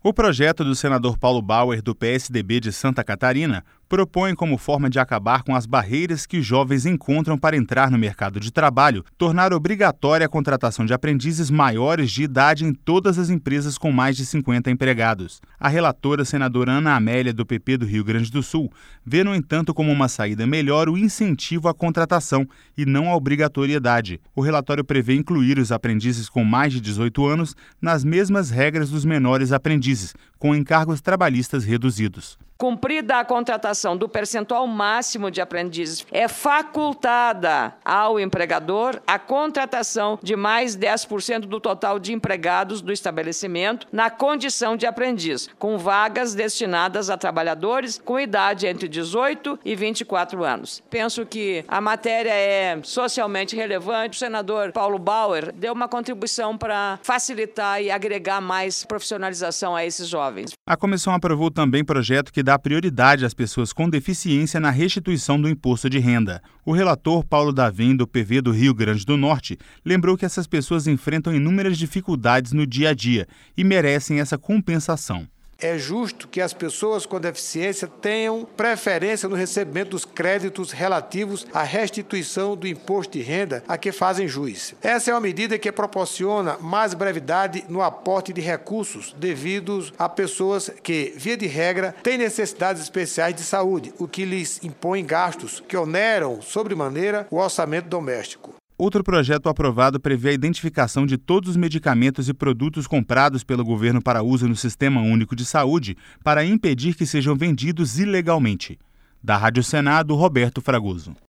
O projeto do senador Paulo Bauer, do PSDB de Santa Catarina, propõe como forma de acabar com as barreiras que os jovens encontram para entrar no mercado de trabalho, tornar obrigatória a contratação de aprendizes maiores de idade em todas as empresas com mais de 50 empregados. A relatora, senadora Ana Amélia, do PP do Rio Grande do Sul, vê, no entanto, como uma saída melhor o incentivo à contratação e não a obrigatoriedade. O relatório prevê incluir os aprendizes com mais de 18 anos nas mesmas regras dos menores aprendizes, com encargos trabalhistas reduzidos. Cumprida a contratação do percentual máximo de aprendizes, é facultada ao empregador a contratação de mais 10% do total de empregados do estabelecimento na condição de aprendiz, com vagas destinadas a trabalhadores com idade entre 18 e 24 anos. Penso que a matéria é socialmente relevante. O senador Paulo Bauer deu uma contribuição para facilitar e agregar mais profissionalização a esses jovens. A comissão aprovou também projeto que dá prioridade às pessoas com deficiência na restituição do imposto de renda. O relator Paulo Davim, do PV do Rio Grande do Norte, lembrou que essas pessoas enfrentam inúmeras dificuldades no dia a dia e merecem essa compensação. É justo que as pessoas com deficiência tenham preferência no recebimento dos créditos relativos à restituição do imposto de renda a que fazem jus. Essa é uma medida que proporciona mais brevidade no aporte de recursos devidos a pessoas que, via de regra, têm necessidades especiais de saúde, o que lhes impõe gastos que oneram sobremaneira o orçamento doméstico. Outro projeto aprovado prevê a identificação de todos os medicamentos e produtos comprados pelo governo para uso no Sistema Único de Saúde para impedir que sejam vendidos ilegalmente. Da Rádio Senado, Roberto Fragoso.